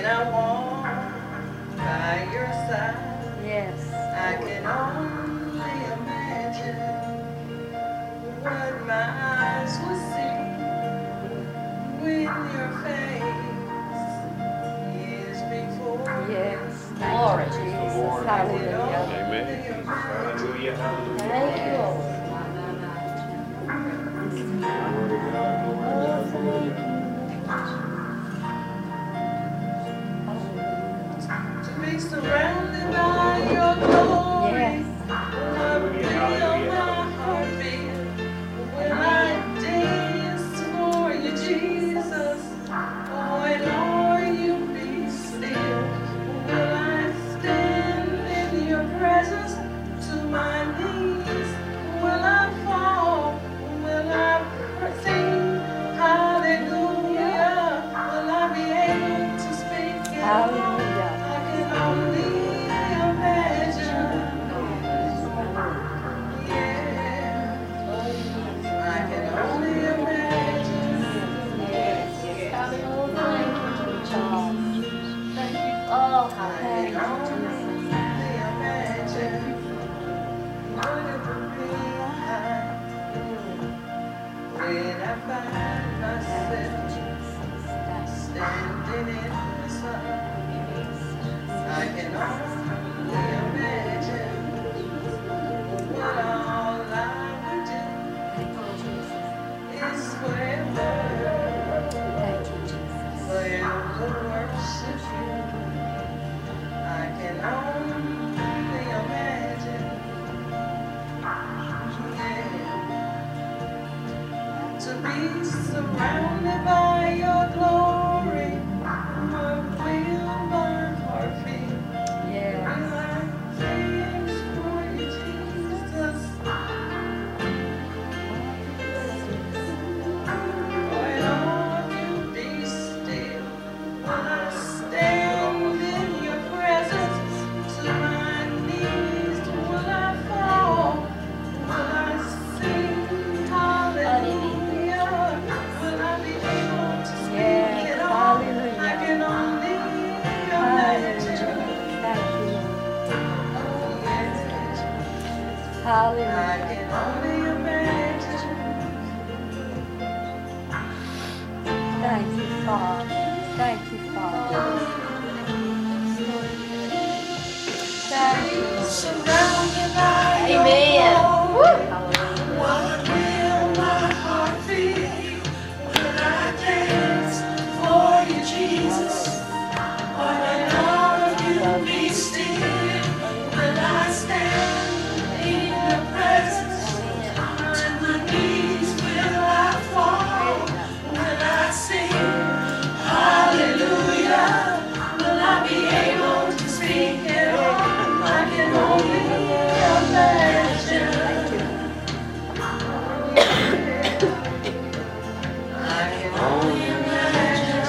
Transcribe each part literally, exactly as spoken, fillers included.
I walk by your side, Yes. I can only imagine what my eyes will see when your face is before me. Yes. Glory. Thank you, Jesus. Lord. Hallelujah. Amen. Hallelujah. Hallelujah. Thank you, Lord. Glory to God. Glory to God. Glory to God. To be surrounded by your glory, Yes. what will my heart feel? Will I dance for you, Jesus? Oh, and are you be still? Will I stand in your presence to my knees? Will I fall? Will I sing hallelujah? Will I be able to speak at all? Hallelujah. I can only imagine. Yeah. I can only imagine. Oh, thank you, God. Oh, I hallelujah. can only imagine what it would be like when I find myself standing in the sun. I can only imagine what all I would do is forever, Thank you, Jesus. forever worship you. I can only imagine, yeah, to be surrounded by your glory. What will my heart feel? Yes. Will I dance for you, Jesus? Or all you be still? Will I stand in your presence to my knees? Will I fall? Will I sing hallelujah? Will I be able to speak Yes. at all? I Hallelujah. can only Hallelujah. imagine. Thank you, Oh, yes. Lord. I Hallelujah. can only imagine. Thank you, Father. Thank you, Father. Thank you, Lord. Surrounded by your Amen. glory, Hallelujah. what will my heart feel when I dance for you, Jesus? When all of you be still, will I stand in your presence? To my knees will I fall? Will I sing hallelujah? Will I be able to speak at all? I can only imagine. I can only imagine.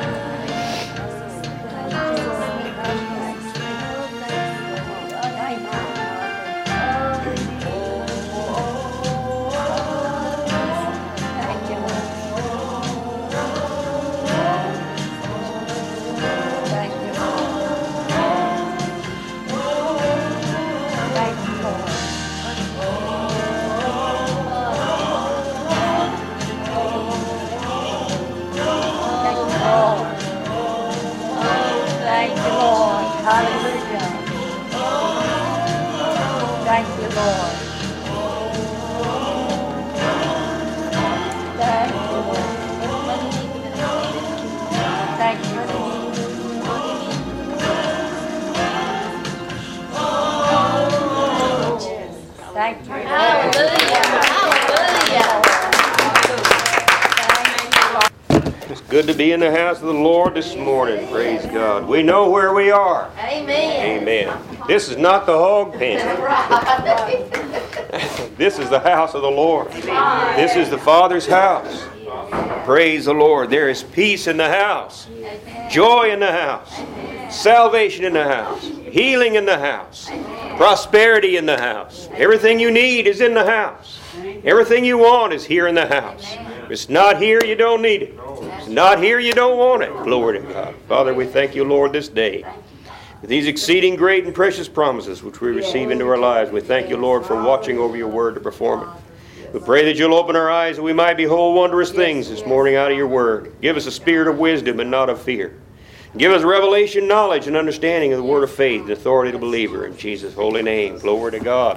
Thank you, Lord. Thank you, Lord. Thank you, Lord. Thank you, Lord. Thank you, Lord. Hallelujah. Thank you, Lord. Thank you, Lord. Thank you, Lord. Thank you, Lord. Hallelujah. Hallelujah. It's good to be in the house of the Lord this morning. Praise God. We know where we are. Amen. Amen. This is not the hog pen. Right. This is the house of the Lord. This is the Father's house. Praise the Lord. There is peace in the house. Joy in the house. Salvation in the house. Healing in the house. Prosperity in the house. Everything you need is in the house. Everything you want is here in the house. If it's not here, you don't need it. It's not here, you don't want it. Glory to God. Father, we thank you, Lord, this day. With these exceeding great and precious promises which we receive into our lives, we thank you, Lord, for watching over your word to perform it. We pray that you'll open our eyes that we might behold wondrous things this morning out of your word. Give us a spirit of wisdom and not of fear. Give us revelation, knowledge, and understanding of the word of faith and authority of the believer. In Jesus' holy name, glory to God.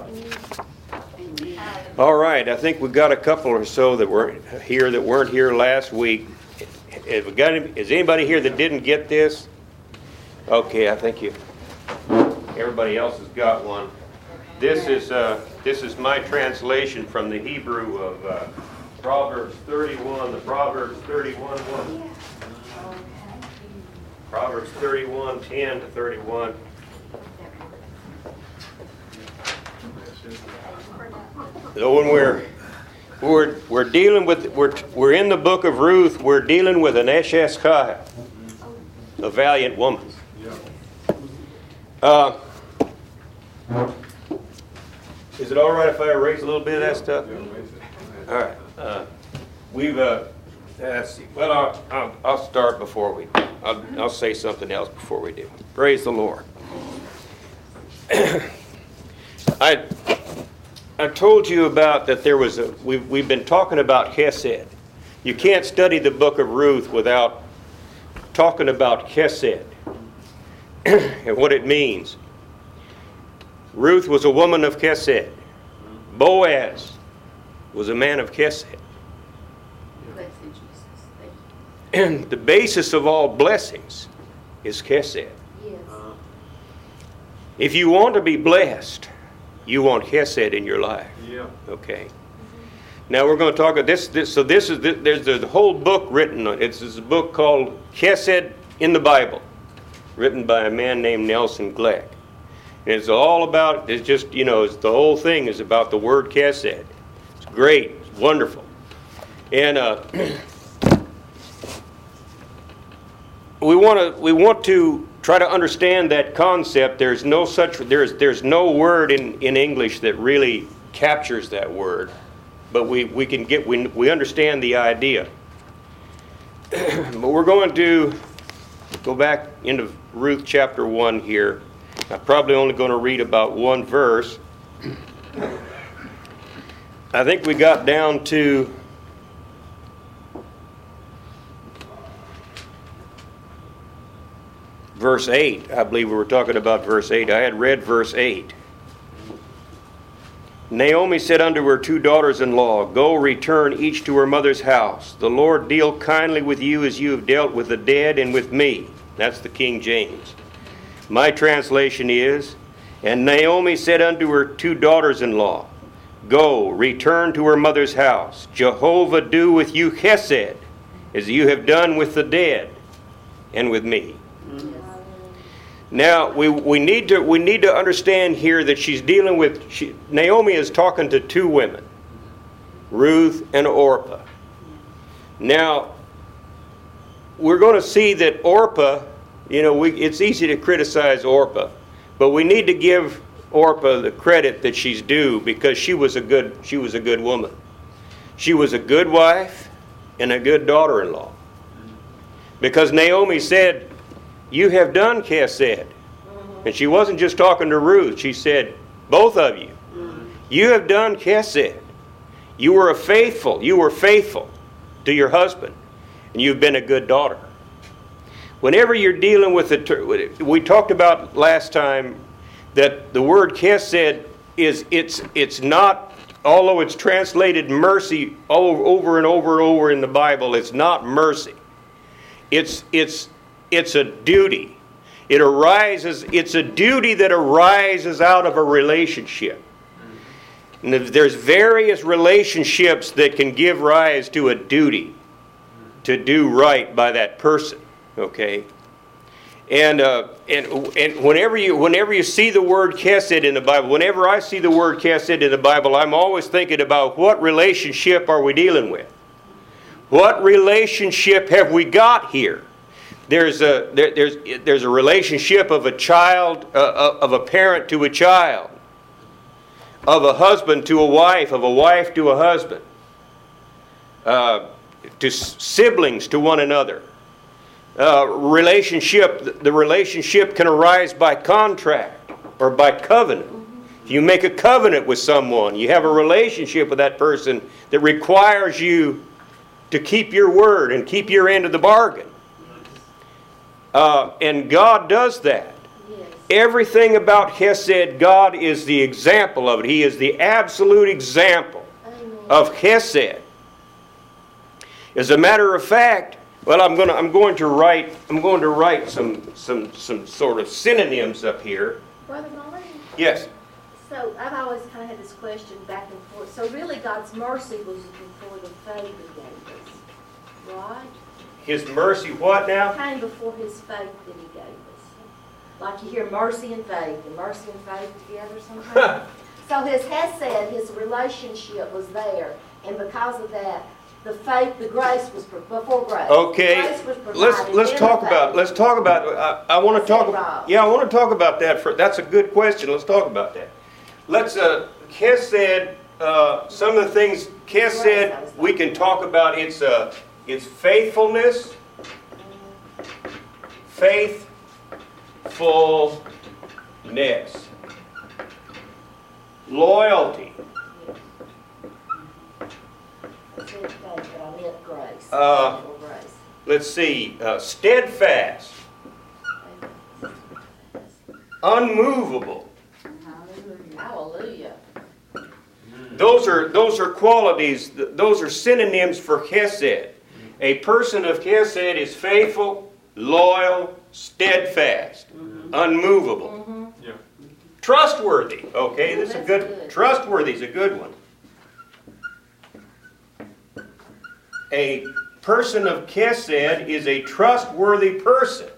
All right, I think we've got a couple or so that were here that weren't here last week. Have we got any, is anybody here that didn't get this? Okay, I think you. Everybody else has got one. This is uh, this is my translation from the Hebrew of uh, Proverbs thirty-one. The Proverbs thirty-one one. Proverbs thirty-one ten to thirty-one. So when we're we're we're dealing with we're we're in the book of Ruth, we're dealing with an Eshes Chai, a valiant woman. Uh, is it all right if I erase a little bit of that stuff? All right. Uh, we've uh, let's see. Well, I'll, I'll I'll start before we. I'll I'll say something else before we do. Praise the Lord. I I told you about that there was a. We've we've been talking about Chesed. You can't study the book of Ruth without talking about Chesed and what it means. Ruth was a woman of Chesed. Boaz was a man of Chesed. And the basis of all blessings is Chesed. If you want to be blessed, you want Chesed in your life. Yeah. Okay. Now we're going to talk about this. this so this is there's, there's a whole book written on it. It's, it's a book called Chesed in the Bible, written by a man named Nelson Gleck. And it's all about, it's just, you know, it's, the whole thing is about the word Chesed. It's great. It's wonderful. And uh, we want to we want to try to understand that concept. There's no such there's there's no word in, in English that really captures that word, but we, we can get we we understand the idea. But we're going to go back into Ruth chapter one here. I'm probably only going to read about one verse. I think we got down to verse eight. I believe we were talking about verse eight. I had read verse eight. Naomi said unto her two daughters-in-law, Go, return each to her mother's house. The Lord deal kindly with you as you have dealt with the dead and with me. That's the King James. My translation is, And Naomi said unto her two daughters-in-law, Go, return to her mother's house. Jehovah do with you chesed, as you have done with the dead and with me. Now, we, we need to we need to understand here that she's dealing with, she, Naomi is talking to two women, Ruth and Orpah. Now, we're going to see that Orpah, you know, we, it's easy to criticize Orpah, but we need to give Orpah the credit that she's due because she was a good she was a good woman. She was a good wife and a good daughter-in-law. Because Naomi said, You have done chesed. And she wasn't just talking to Ruth. She said, both of you. You have done chesed. You were a faithful. You were faithful to your husband. And you've been a good daughter. Whenever you're dealing with it, we talked about last time that the word chesed is, it's, it's not, although it's translated mercy over and over and over in the Bible, it's not mercy. It's, it's, It's a duty. It arises, it's a duty that arises out of a relationship. And there's various relationships that can give rise to a duty to do right by that person. Okay? And uh, and and whenever you whenever you see the word chesed in the Bible, whenever I see the word chesed in the Bible, I'm always thinking about what relationship are we dealing with? What relationship have we got here? There's a there, there's there's a relationship of a child uh, of a parent to a child, of a husband to a wife, of a wife to a husband. Uh, to siblings to one another. Uh, relationship, the relationship can arise by contract or by covenant. If you make a covenant with someone, you have a relationship with that person that requires you to keep your word and keep your end of the bargain. Uh, and God does that. Yes. Everything about Chesed, God is the example of it. He is the absolute example Amen. of Chesed. As a matter of fact, well, I'm going to I'm going to write I'm going to write some some some sort of synonyms up here. Brother Marty, Yes. so I've always kind of had this question back and forth. So really God's mercy was before the faith He gave us, right? His mercy, what now? Came before His faith that He gave us. Like you hear mercy and faith, and mercy and faith together sometimes. So His Hesed, His relationship was there, and because of that, the faith, the grace was pro- before grace. Okay. Grace was provided, Let's let's then talk the about faith. let's talk about I, I want to That's talk it, Rob. yeah, I want to talk about that for that's a good question. Let's talk about that. Let's uh Chesed, uh some of the things Chesed we can talk about its uh its faithfulness, faithfulness, loyalty. That's it, faith, but I meant grace. Uh, Faithful grace. Let's see, uh, steadfast, unmovable. Hallelujah. Those are those are qualities. th- Those are synonyms for Chesed. A person of Chesed is faithful, loyal, steadfast, unmovable, Yeah. trustworthy. Okay, this is a That's good. good. Trustworthy is a good one. A person of Chesed is a trustworthy person.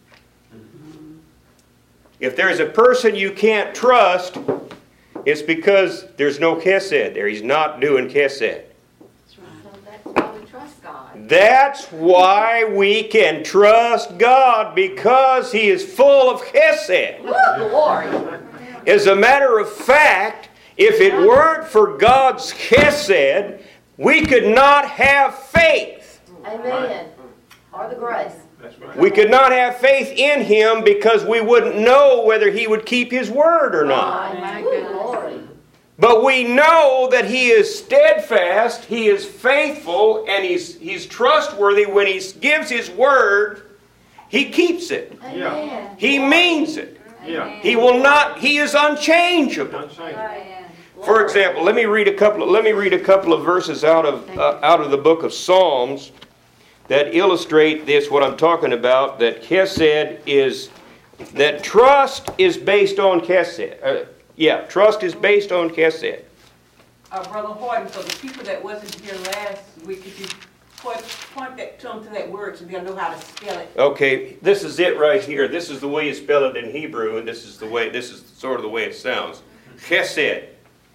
If there's a person you can't trust, it's because there's no Chesed there. He's not doing Chesed. So that's why we trust God. That's why we can trust God, because He is full of Chesed. Woo, glory. As a matter of fact, if it weren't for God's Chesed, we could not have faith. Amen. Or the grace. That's right. We could not have faith in Him because we wouldn't know whether He would keep His word or not. My Woo, glory. But we know that He is steadfast, He is faithful, and He's, he's trustworthy. When He gives His word, He keeps it. Amen. He means it. Yeah. He will not, He is unchangeable. Don't say it. For example, let me read a couple of, let me read a couple of verses out of uh, out of the book of Psalms that illustrate this, what I'm talking about, that Chesed is, that trust is based on Chesed. Uh, yeah, trust is based on Chesed. Uh, Brother Horton, for the people that wasn't here last week, could you point, point that to them to that word so they'll know how to spell it? Okay, this is it right here. This is the way you spell it in Hebrew, and this is the way, this is sort of the way it sounds. Chesed.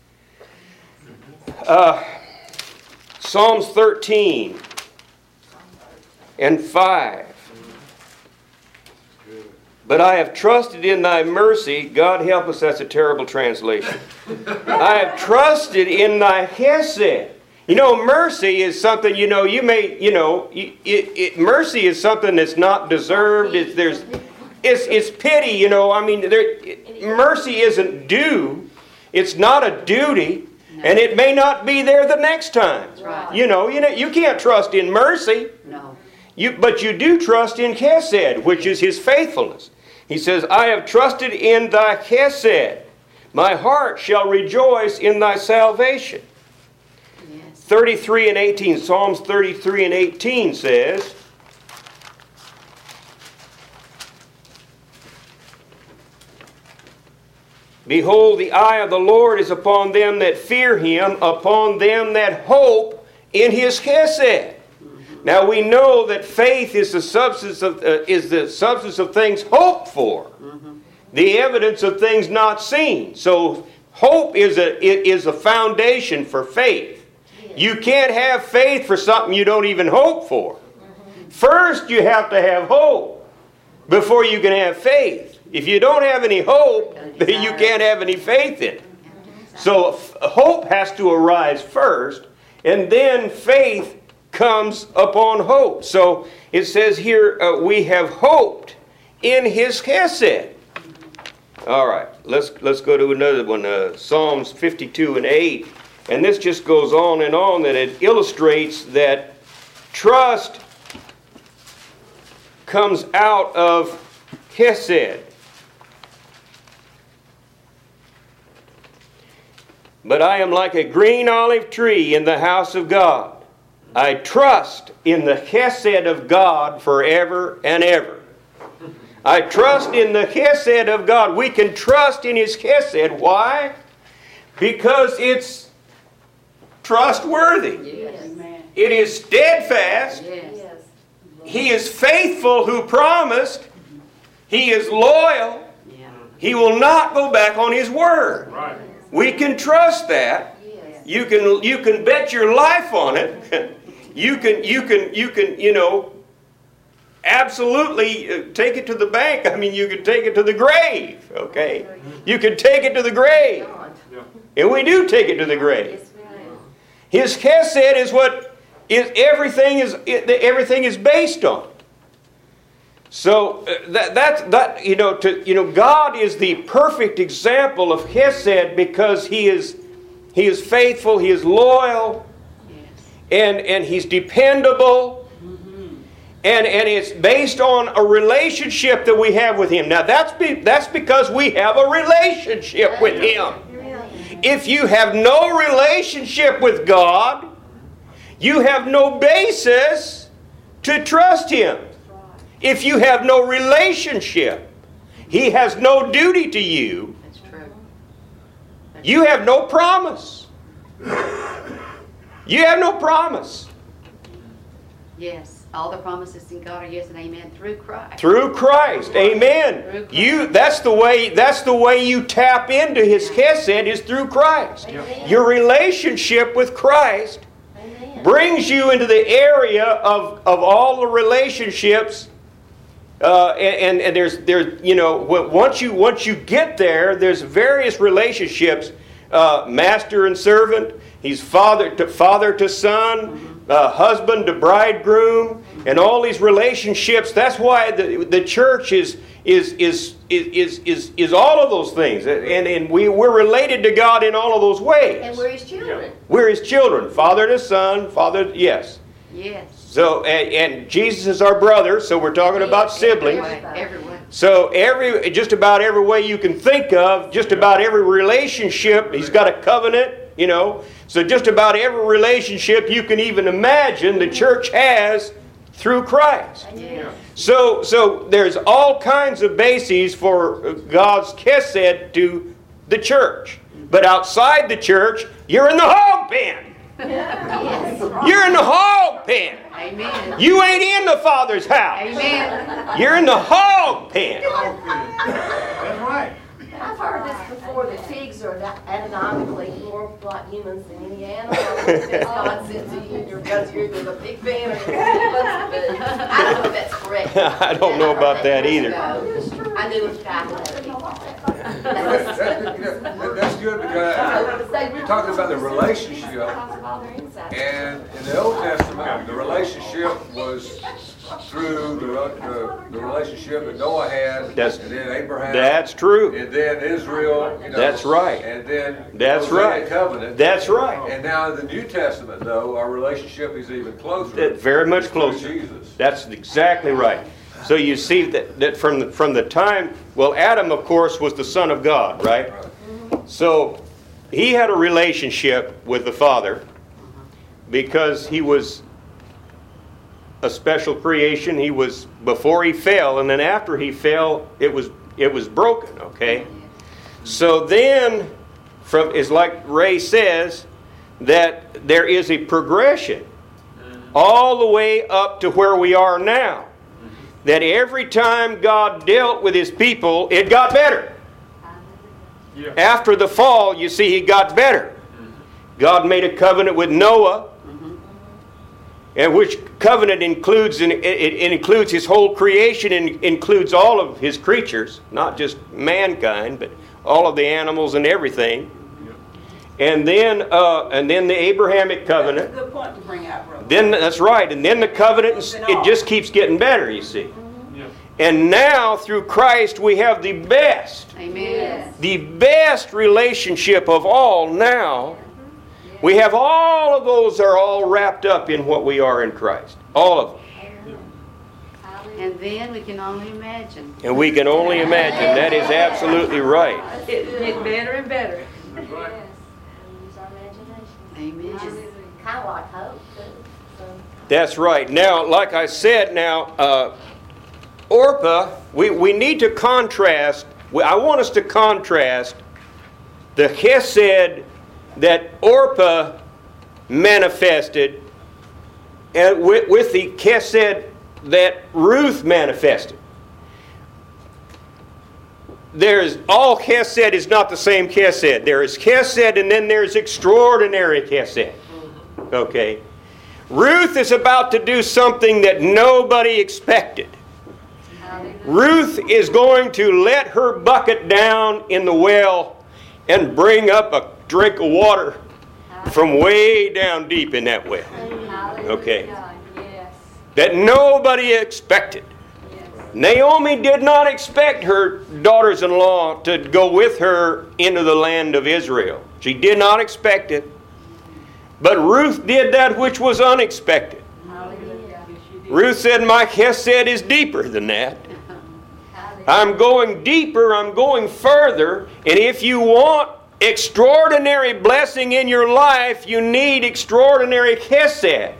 Uh, Psalms thirteen and five. But I have trusted in thy mercy. God help us, that's a terrible translation. I have trusted in thy Chesed. You know, mercy is something, you know, you may, you know, it, it, mercy is something that's not deserved. It's, there's, it's, it's pity, you know. I mean, there, it, mercy isn't due. It's not a duty. And it may not be there the next time. right. You know, you know, you can't trust in mercy. No. You, but you do trust in Chesed, which is His faithfulness. He says, I have trusted in thy Chesed. My heart shall rejoice in thy salvation. Yes. thirty-three and eighteen, Psalms thirty-three and eighteen says, Behold, the eye of the Lord is upon them that fear Him, upon them that hope in His Chesed. Now we know that faith is the substance of uh, is the substance of things hoped for, the evidence of things not seen. So hope is a is a foundation for faith. You can't have faith for something you don't even hope for. First, you have to have hope before you can have faith. If you don't have any hope, then you can't have any faith in it. So f- hope has to arise first, and then faith comes upon hope. So it says here, uh, we have hoped in His chesed. All right, let's let's go to another one, uh, Psalms fifty-two and eight. And this just goes on and on, that it illustrates that trust comes out of chesed. But I am like a green olive tree in the house of God. I trust in the chesed of God forever and ever. I trust in the chesed of God. We can trust in His chesed. Why? Because it's trustworthy. Yes. Amen. It is steadfast. Yes. He is faithful who promised. He is loyal. Yeah. He will not go back on His word. Right. We can trust that. Yes. You can you can bet your life on it. You can you can you can you know absolutely uh, take it to the bank. I mean, you can take it to the grave. Okay, you can take it to the grave, and we do take it to the grave. Yes, we do. His chesed is what is everything is everything is based on. So uh, that that that you know to you know God is the perfect example of chesed because He is He is faithful, He is loyal, and and He's dependable, and and it's based on a relationship that we have with Him. Now that's be, that's because we have a relationship with Him. If you have no relationship with God, you have no basis to trust Him. If you have no relationship, He has no duty to you. That's true. You have no promise. You have no promise. Yes, all the promises in God are yes and amen through Christ. Through Christ. Amen. You that's the way that's the way you tap into His chesed is through Christ. Amen. Your relationship with Christ Amen. brings you into the area of, of all the relationships. Uh, and, and there's there's you know once you once you get there, there's various relationships, uh, master and servant. He's father to father to son, uh, husband to bridegroom, and all these relationships. That's why the the church is is is is is is all of those things, and and we we're related to God in all of those ways. And we're His children. We're His children, father to son, father yes. Yes. So, and, and Jesus is our brother, so we're talking about siblings. Every way, every way. So every, just about every way you can think of, just about every relationship, He's got a covenant, you know. So just about every relationship you can even imagine the church has through Christ. Yeah. So, so there's all kinds of bases for God's chesed to the church. But outside the church, you're in the hog pen. You're in the hog pen. Amen. You ain't in the Father's house. Amen. You're in the hog pen. That's right. I've heard this before, that pigs are anatomically more like humans than any animal. That's God sent to you because you're either the pig fan or you're the humans. But I don't know if that's correct. I don't know about that either. I knew a guy who had a pig That's, that's, you know, that's good because you're talking about the relationship, and in the Old Testament, the relationship was through the, the, the relationship that Noah had, That's- and then Abraham, That's true. and then Israel. You know, That's right. And then That's Mosaic right. Covenant. That's right. And now in the New Testament, though, our relationship is even closer. That very much It's through closer. Jesus. That's exactly right. So you see that, that from the, from the time, well, Adam, of course, was the son of God, right? So he had a relationship with the Father because he was a special creation. He was before he fell, and then after he fell, it was it was broken. Okay. So then, from is like Ray says, that there is a progression all the way up to where we are now. That every time God dealt with His people, it got better. Yeah. After the fall, you see, He got better. God made a covenant with Noah, and which covenant includes it, it includes His whole creation and includes all of His creatures, not just mankind, but all of the animals and everything. and then uh, and then the Abrahamic covenant. That's a good point to bring out, brother. Then that's right, and then the covenant, it just keeps getting better, you see. Yeah. And now through Christ we have the best, Amen. the best relationship of all now. We have all of those are all wrapped up in what we are in Christ. All of them. And then we can only imagine. And we can only imagine. That is absolutely right. It get better and better. That's right. Use our imagination. Amen. Kind of like hope, too. So, That's right. Now, like I said, now, uh, Orpah, we, we need to contrast, we, I want us to contrast the chesed that Orpah manifested and with, with the chesed that Ruth manifested. There's all chesed is not the same chesed. There is chesed and then there's extraordinary chesed. Okay. Ruth is about to do something that nobody expected. Ruth is going to let her bucket down in the well and bring up a drink of water from way down deep in that well. Okay. That nobody expected. Naomi did not expect her daughters-in-law to go with her into the land of Israel. She did not expect it. But Ruth did that which was unexpected. Ruth said, my chesed is deeper than that. I'm going deeper, I'm going further, and if you want extraordinary blessing in your life, you need extraordinary chesed.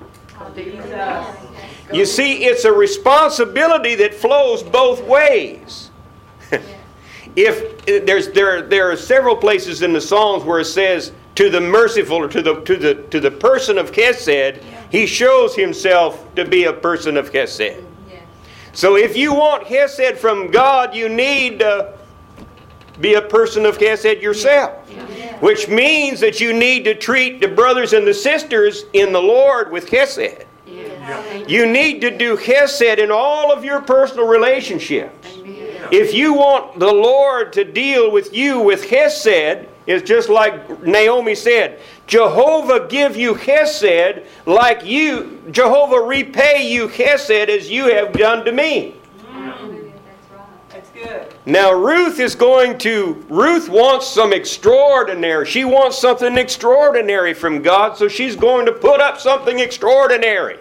You see, it's a responsibility that flows both ways. If there's there there are several places in the Psalms where it says to the merciful or to the to the to the person of chesed, he shows himself to be a person of chesed. So if you want chesed from God, you need to be a person of chesed yourself. Which means that you need to treat the brothers and the sisters in the Lord with chesed. You need to do chesed in all of your personal relationships. If you want the Lord to deal with you with chesed, it's just like Naomi said, Jehovah give you chesed like you, Jehovah repay you chesed as you have done to me. That's good. Now Ruth is going to, Ruth wants some extraordinary. She wants something extraordinary from God, so she's going to put up something extraordinary.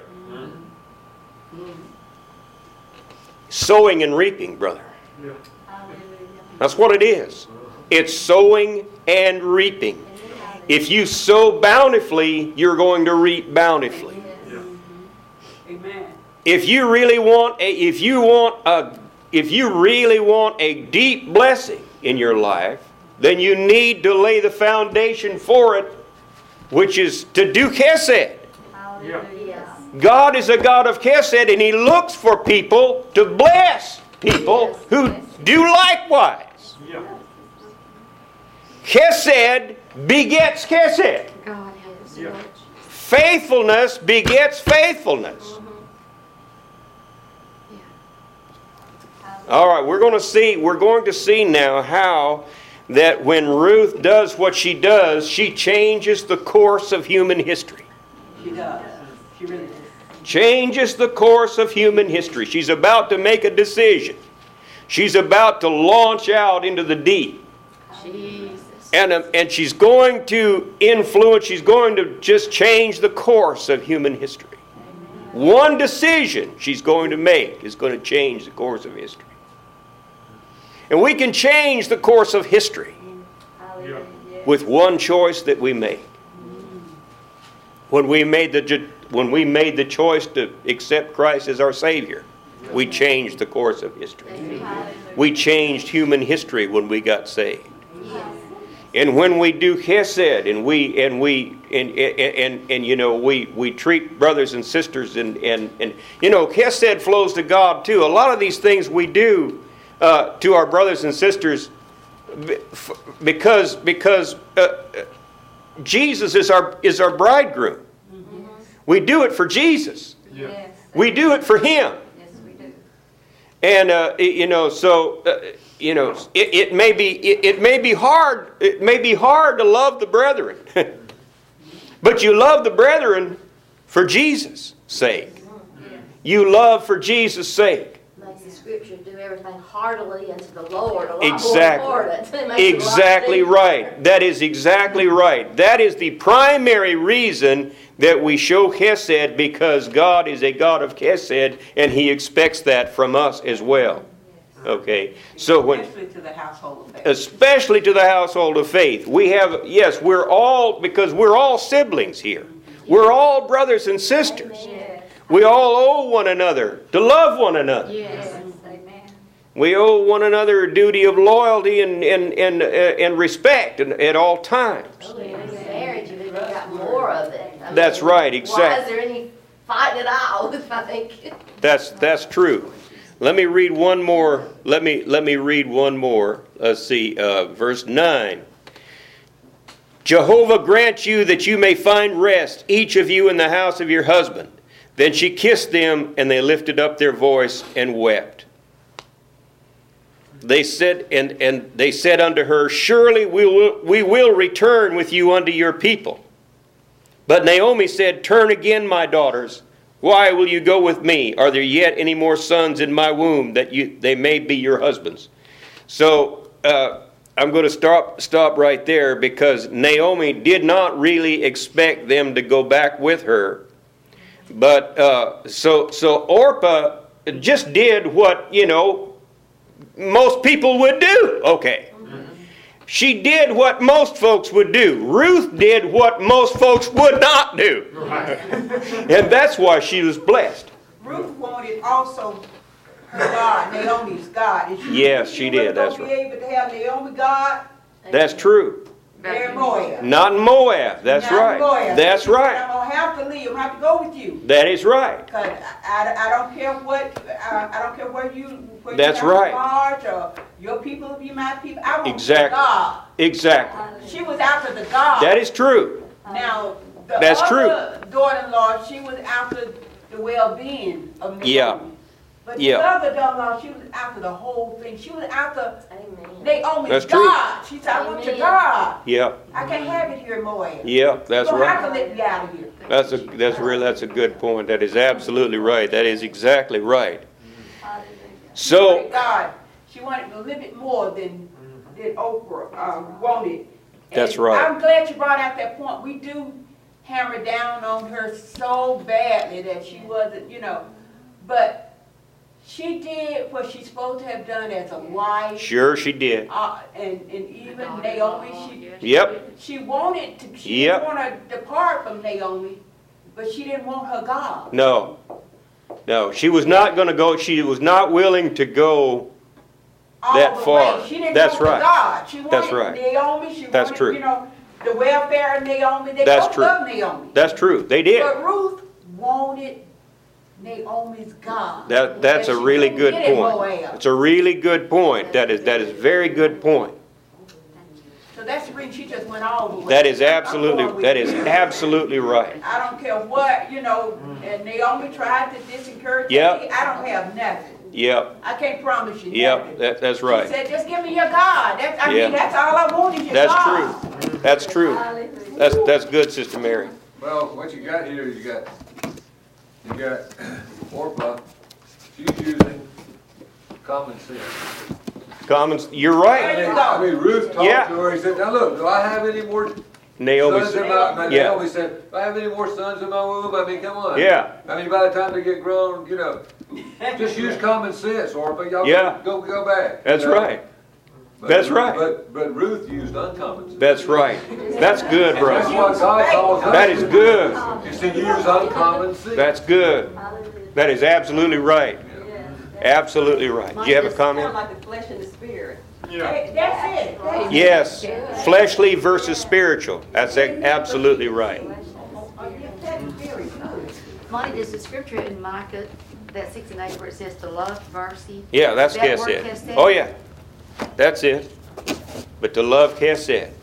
Sowing and reaping, brother. Yeah. That's what it is. It's sowing and reaping. If you sow bountifully, you're going to reap bountifully. Yeah. Amen. If you really want a, if you want a, if you really want a deep blessing in your life, then you need to lay the foundation for it, which is to do chesed. Yeah. God is a God of chesed, and He looks for people to bless people who do likewise. Yeah. Chesed begets chesed. God help us. Yeah. Faithfulness begets faithfulness. All right, we're going to see. We're going to see now how that when Ruth does what she does, she changes the course of human history. She does. She really does. Changes the course of human history. She's about to make a decision. She's about to launch out into the deep. Jesus. And, um, and she's going to influence, she's going to just change the course of human history. One decision she's going to make is going to change the course of history. And we can change the course of history Yeah. with one choice that we make. When we made the ju- when we made the choice to accept Christ as our Savior, we changed the course of history. We changed human history when we got saved. And when we do chesed and we and we and and, and, and you know we, we treat brothers and sisters and, and, and you know chesed flows to God too. A lot of these things we do uh, to our brothers and sisters because because uh, Jesus is our is our bridegroom. We do it for Jesus. Yeah. We do it for Him. Yes, we do. And, uh, it- you know, so, uh, you know, it, it may be, it, it may be hard, it may be hard to love the brethren. But you love the brethren for Jesus' sake. You love for Jesus' sake. Makes the scripture do everything heartily unto the Lord. A lot Exactly. more important. It makes it a lot Exactly deeper. right. That is exactly right. That is the primary reason that we show chesed, because God is a God of chesed, and He expects that from us as well. Okay? So when... Especially to the household of faith. Especially to the household of faith. We have, yes, we're all, because we're all siblings here. We're all brothers and sisters. We all owe one another to love one another. Yes. Amen. We owe one another a duty of loyalty and, and, and, uh, and respect at, at all times. Oh, yeah, in marriage, you've even got more of it. I That's mean, right, Why exactly. is there any fighting at all? I think. That's, that's true. Let me read one more. Let me, let me read one more. Let's see, uh, verse nine. Jehovah grant you that you may find rest, each of you in the house of your husband. Then she kissed them, and they lifted up their voice and wept. They said, and, and they said unto her, Surely we will, we will return with you unto your people. But Naomi said, Turn again, my daughters. Why will you go with me? Are there yet any more sons in my womb that you they may be your husbands? So uh, I'm going to stop stop right there, because Naomi did not really expect them to go back with her. But uh, so so Orpah just did what, you know, most people would do. Okay. She did what most folks would do. Ruth did what most folks would not do. And that's why she was blessed. Ruth wanted also her God, Naomi's God. And she, Yes, she did, that's right. right. Be able to have Naomi God, That's true. there in Moab. Not in Moab. That's Not in right. Moab. That's She said, right. I'm gonna have to leave. I'm gonna have to go with you. That is right. Cause I, I, I don't care what I, I don't care where you where That's you right. March or your people will be my people. I want Exactly. God. Exactly. She was after the God. That is true. Now the That's other daughter-in-law, she was after the well-being of Naomi. Yeah. But Yeah. the other daughter-in-law, she was after the whole thing. She was after Amen. Naomi's That's true. God. She said, I want your Amen. God. Yep. I can't have it here in Moab. Yep. That's you don't have right. to let me out of here. That's a that's real. That's a good point. That is absolutely right. That is exactly right. She wanted So God. She wanted a little bit more than, than Oprah uh, wanted. And That's right. I'm glad you brought out that point. We do hammer down on her so badly that she wasn't, you know, but she did what she's supposed to have done as a wife. sure she did. Uh, and, and even Naomi, she Yep. she wanted to, she Yep. didn't want to depart from Naomi, but she didn't want her God. No. No. She was not going to go. She was not willing to go. All that the far. way. She didn't That's want right. the God. She wanted That's right. Naomi. She That's wanted, true. you know, the welfare of Naomi. They That's both true. love Naomi. That's true. They did. But Ruth wanted Naomi's God. That that's a And she really couldn't good get in point. Moab. It's a really good point. That is that is very good point. So that's the reason she just went all the way. That is I'm absolutely going with that is you. absolutely right. I don't care what, you know, and Naomi tried to disencourage Yep. me. I don't have nothing. Yep. I can't promise you Yep. nothing. That, that's She right. said, just give me your God. That's, I Yeah. mean, that's all I want is your That's God. true. That's true. That's that's good, Sister Mary. Well, what you got here, you got, you got Orpah, she's using common sense. Commons, you're I right. mean, I mean, Ruth talked Yeah. to her, he said, now look, do I have any more Naomi. sons in my, my Yeah. Naomi said, do I have any more sons in my womb? I mean, come on. Yeah. I mean, by the time they get grown, you know, just use common sense, Orpah, y'all Yeah. go, go back. That's you know? right. But- That's right. But, but Ruth used uncommon sense. That's right. That's good, That's brother. what God calls us. That is good. Is to use uncommon sense. That's good. That is absolutely right. Absolutely right. Do you have a comment? like the flesh and the spirit. That- That's it. That's Yes. Fleshly versus spiritual. That's a- absolutely right. That's very good. Monty, does the scripture in Micah, that six and eight, where it says to love, mercy? Yeah, that's That word chesed. chesed? Oh, yeah. That's it. But to love chesed.